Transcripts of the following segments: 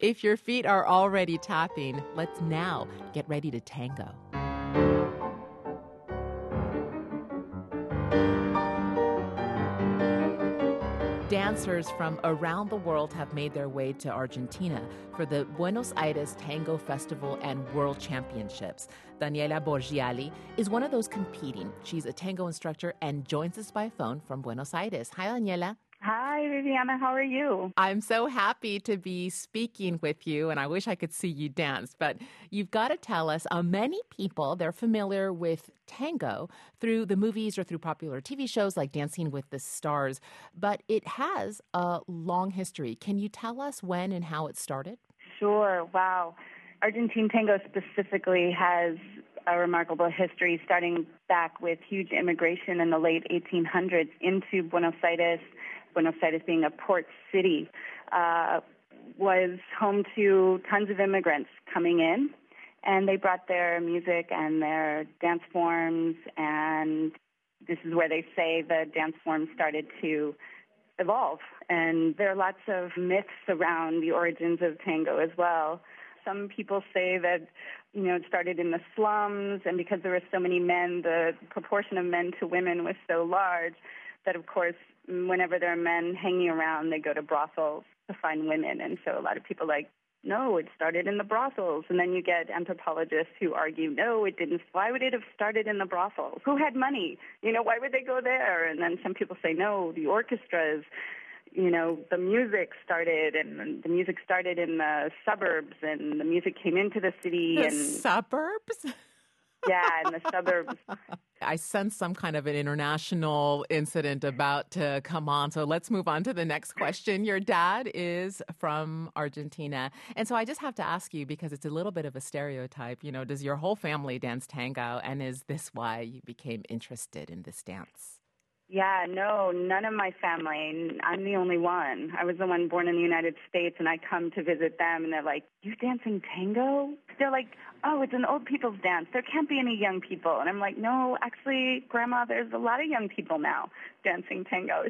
If your feet are already tapping, let's now get ready to tango. Dancers from around the world have made their way to Argentina for the Buenos Aires Tango Festival and World Championships. Daniela Borgiali is one of those competing. She's a tango instructor and joins us by phone from Buenos Aires. Hi, Daniela. Hi, Viviana. How are you? I'm so happy to be speaking with you, and I wish I could see you dance. But you've got to tell us, many people, they're familiar with tango through the movies or through popular TV shows like Dancing with the Stars, but it has a long history. Can you tell us when and how it started? Sure. Wow. Argentine tango specifically has a remarkable history, starting back with huge immigration in the late 1800s into Buenos Aires. Buenos Aires being a port city, was home to tons of immigrants coming in, and they brought their music and their dance forms, and this is where they say the dance form started to evolve. And there are lots of myths around the origins of tango as well. Some people say that, it started in the slums, and because there were so many men, the proportion of men to women was so large that, of course, whenever there are men hanging around, they go to brothels to find women. And so a lot of people are like, no, it started in the brothels. And then you get anthropologists who argue, no, it didn't. Why would it have started in the brothels? Who had money? Why would they go there? And then some people say, no, the orchestras, the music started, and the music started in the suburbs, and the music came into the city. The suburbs? Yeah, in the suburbs. I sense some kind of an international incident about to come on. So let's move on to the next question. Your dad is from Argentina. And so I just have to ask you, because it's a little bit of a stereotype, does your whole family dance tango? And is this why you became interested in this dance? Yeah, no, none of my family. I'm the only one. I was the one born in the United States, and I come to visit them, and they're like, you're dancing tango? They're like, oh, it's an old people's dance. There can't be any young people. And I'm like, no, actually, Grandma, there's a lot of young people now dancing tangos.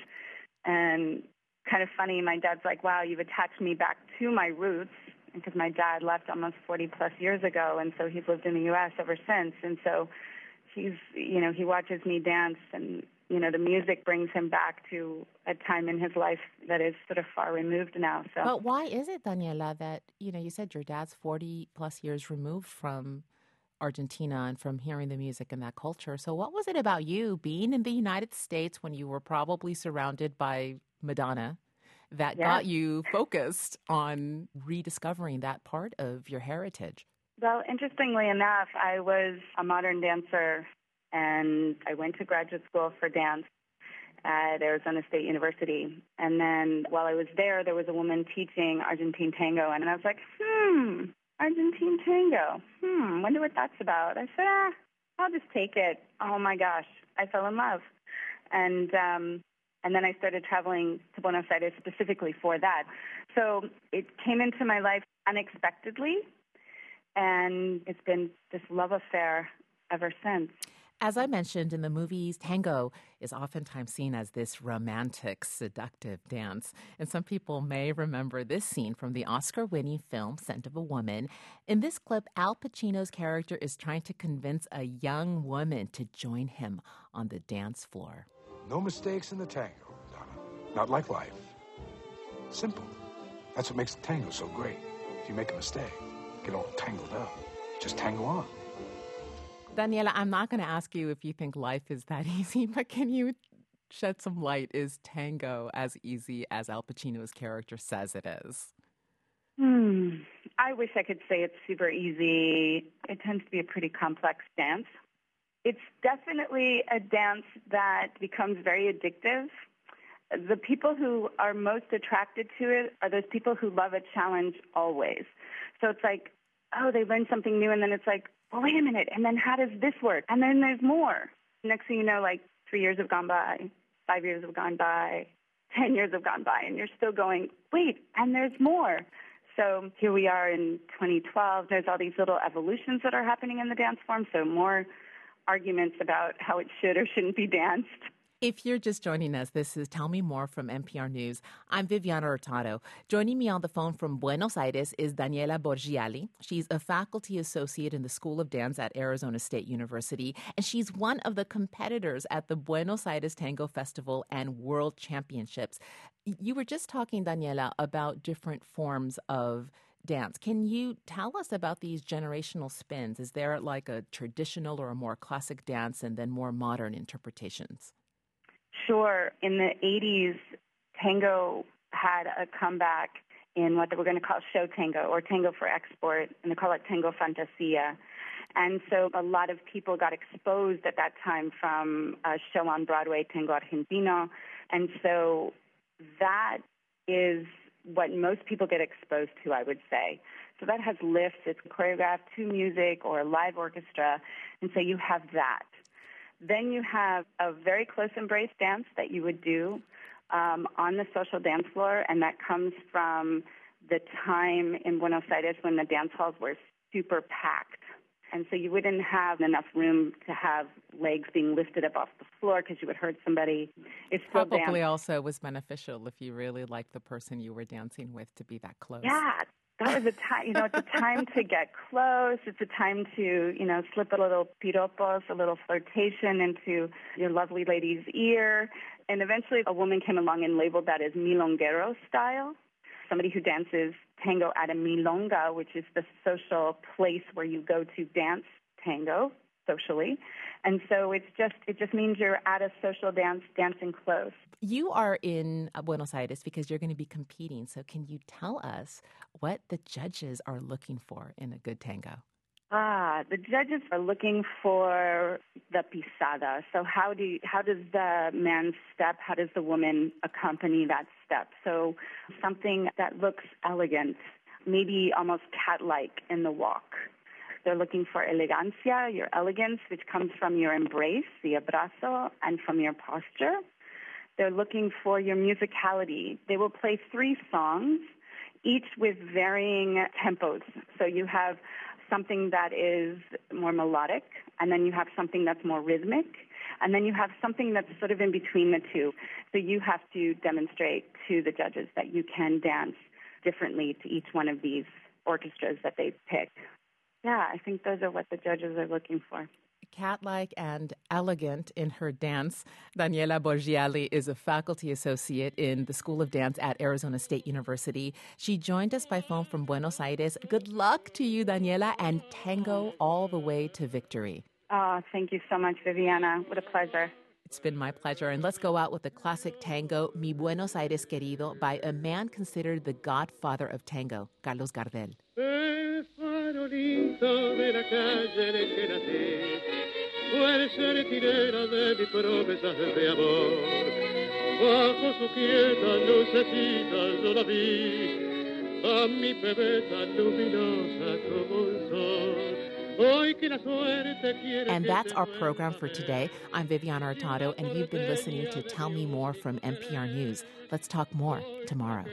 And kind of funny, my dad's like, wow, you've attached me back to my roots, because my dad left almost 40-plus years ago, and so he's lived in the U.S. ever since. And so he watches me dance, and the music brings him back to a time in his life that is sort of far removed now. So. But why is it, Daniela, that, you said your dad's 40-plus years removed from Argentina and from hearing the music and that culture. So what was it about you being in the United States when you were probably surrounded by Madonna that got you focused on rediscovering that part of your heritage? Well, interestingly enough, I was a modern dancer, and I went to graduate school for dance at Arizona State University. And then while I was there was a woman teaching Argentine tango, and I was like, Argentine tango. Wonder what that's about. I said, I'll just take it. Oh my gosh, I fell in love. And then I started traveling to Buenos Aires specifically for that. So it came into my life unexpectedly, and it's been this love affair ever since. As I mentioned in the movies, tango is oftentimes seen as this romantic, seductive dance. And some people may remember this scene from the Oscar-winning film Scent of a Woman. In this clip, Al Pacino's character is trying to convince a young woman to join him on the dance floor. No mistakes in the tango, Donna. Not like life. Simple. That's what makes the tango so great. If you make a mistake, get all tangled up. Just tango on. Daniela, I'm not going to ask you if you think life is that easy, but can you shed some light? Is tango as easy as Al Pacino's character says it is? I wish I could say it's super easy. It tends to be a pretty complex dance. It's definitely a dance that becomes very addictive. The people who are most attracted to it are those people who love a challenge always. So it's like, they learn something new, and then it's like, well, wait a minute, and then how does this work? And then there's more. Next thing you know, 3 years have gone by, 5 years have gone by, 10 years have gone by, and you're still going, wait, and there's more. So here we are in 2012. There's all these little evolutions that are happening in the dance form, so more arguments about how it should or shouldn't be danced. If you're just joining us, this is Tell Me More from NPR News. I'm Viviana Hurtado. Joining me on the phone from Buenos Aires is Daniela Borgiali. She's a faculty associate in the School of Dance at Arizona State University, and she's one of the competitors at the Buenos Aires Tango Festival and World Championships. You were just talking, Daniela, about different forms of dance. Can you tell us about these generational spins? Is there like a traditional or a more classic dance and then more modern interpretations? Sure. In the 80s, tango had a comeback in what they were going to call show tango or tango for export, and they call it tango fantasia. And so a lot of people got exposed at that time from a show on Broadway, Tango Argentino. And so that is what most people get exposed to, I would say. So that has lifts. It's choreographed to music or a live orchestra. And so you have that. Then you have a very close embrace dance that you would do on the social dance floor, and that comes from the time in Buenos Aires when the dance halls were super packed. And so you wouldn't have enough room to have legs being lifted up off the floor because you would hurt somebody. It's still Probably dance. also was beneficial if you really liked the person you were dancing with to be that close. Yeah. That was a time, it's a time to get close. It's a time to, slip a little piropos, a little flirtation into your lovely lady's ear. And eventually a woman came along and labeled that as milonguero style. Somebody who dances tango at a milonga, which is the social place where you go to dance tango socially. And so it just means you're at a social dance, dancing close. You are in Buenos Aires because you're going to be competing. So can you tell us what the judges are looking for in a good tango? The judges are looking for the pisada. So how does the man step? How does the woman accompany that step? So something that looks elegant, maybe almost cat-like in the walk. They're looking for elegancia, your elegance, which comes from your embrace, the abrazo, and from your posture. They're looking for your musicality. They will play 3 songs, each with varying tempos. So you have something that is more melodic, and then you have something that's more rhythmic, and then you have something that's sort of in between the two. So you have to demonstrate to the judges that you can dance differently to each one of these orchestras that they pick. Yeah, I think those are what the judges are looking for. Cat-like and elegant in her dance. Daniela Borgiali is a faculty associate in the School of Dance at Arizona State University. She joined us by phone from Buenos Aires. Good luck to you, Daniela, and tango all the way to victory. Oh, thank you so much, Viviana. What a pleasure. It's been my pleasure. And let's go out with the classic tango, Mi Buenos Aires Querido, by a man considered the godfather of tango, Carlos Gardel. El farolito de la calle en el que nací puede ser tirera de mis promesas de amor. Bajo su quieta lucecita yo la vi, a mi bebé tan luminosa como un sol. And that's our program for today. I'm Viviana Hurtado, and you've been listening to Tell Me More from NPR News. Let's talk more tomorrow.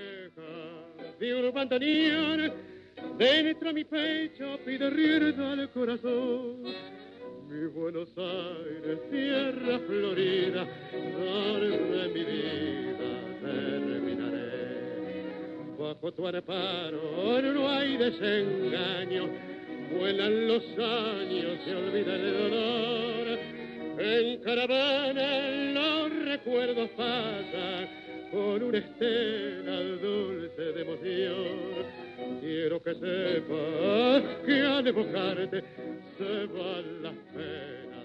Dentro mi pecho pide rienda al corazón. Mi Buenos Aires, tierra florida, donde mi vida terminaré. Bajo tu amparo no hay desengaño, vuelan los años, se olvida el dolor. En caravana los recuerdos pasan con una estela dulce de emoción. Quiero que sepas que al evocarte se van las penas.